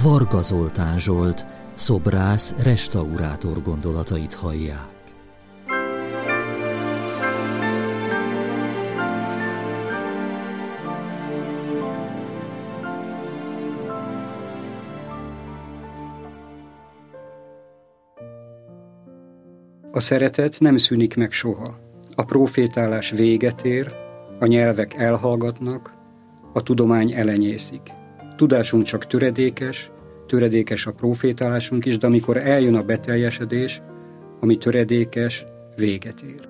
Varga Zoltán Zsolt, szobrász, restaurátor gondolatait hallják. A szeretet nem szűnik meg soha. A profétálás véget ér, a nyelvek elhallgatnak, a tudomány elenyészik. Tudásunk csak töredékes a profétálásunk is, de amikor eljön a beteljesedés, ami töredékes, véget ér.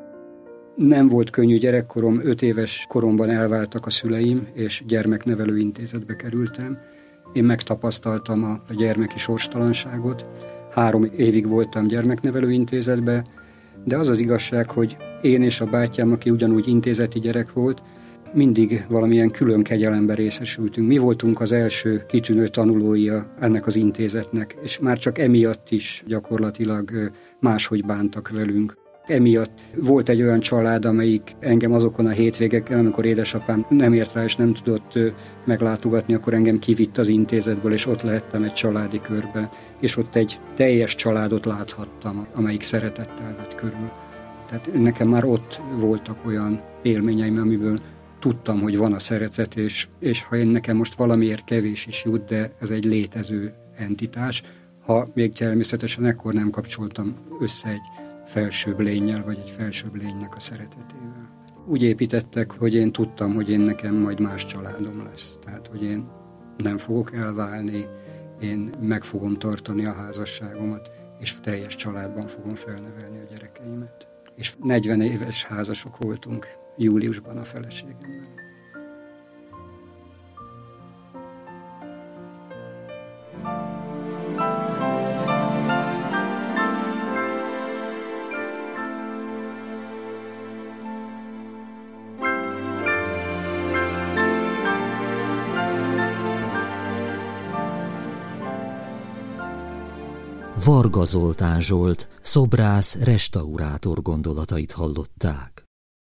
Nem volt könnyű gyerekkorom, 5 éves koromban elváltak a szüleim, és gyermeknevelő intézetbe kerültem. Én megtapasztaltam a gyermeki sorstalanságot, 3 évig voltam gyermeknevelő intézetbe, de az az igazság, hogy én és a bátyám, aki ugyanúgy intézeti gyerek volt, mindig valamilyen külön kegyelemben részesültünk. Mi voltunk az első kitűnő tanulóia ennek az intézetnek, és már csak emiatt is gyakorlatilag máshogy bántak velünk. Emiatt volt egy olyan család, amelyik engem azokon a hétvégeken, amikor édesapám nem ért rá és nem tudott meglátogatni, akkor engem kivitt az intézetből, és ott lehettem egy családi körbe, és ott egy teljes családot láthattam, amelyik szeretettel vett körül. Tehát nekem már ott voltak olyan élményeim, amiből tudtam, hogy van a szeretet, és ha nekem most valamiért kevés is jut, de ez egy létező entitás, ha még természetesen ekkor nem kapcsoltam össze egy felsőbb lénnyel, vagy egy felsőbb lénynek a szeretetével. Úgy építettek, hogy én tudtam, hogy nekem majd más családom lesz. Tehát, hogy én nem fogok elválni, én meg fogom tartani a házasságomat, és teljes családban fogom felnevelni a gyerekeimet. És 40 éves házasok voltunk júliusban a feleségemmel. Varga Zoltán Zsolt, szobrász, restaurátor gondolatait hallották.